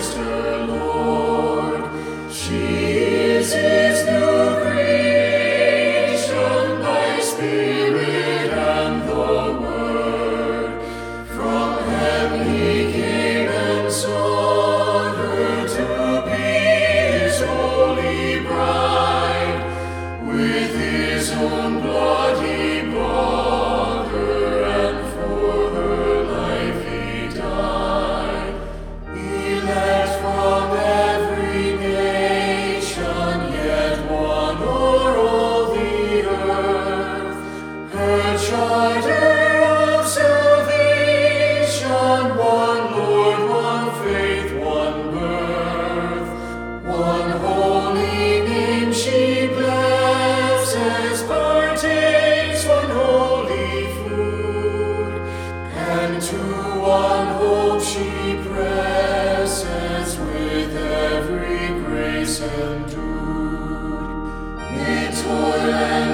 Christ her Lord. She is his new creation by Spirit and the Word. From heaven he came and sought her to be his holy bride. With his own blood he bought her, and for her life he died. Elect from every nation, yet one o'er all the earth. Her charter of salvation, one Lord, one faith, one birth, one holy name she blesses, partakes one holy food, and to one hope she presses, with every grace endued. Mid toil and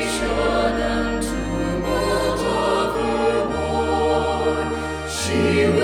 tribulation and tumult of her war, she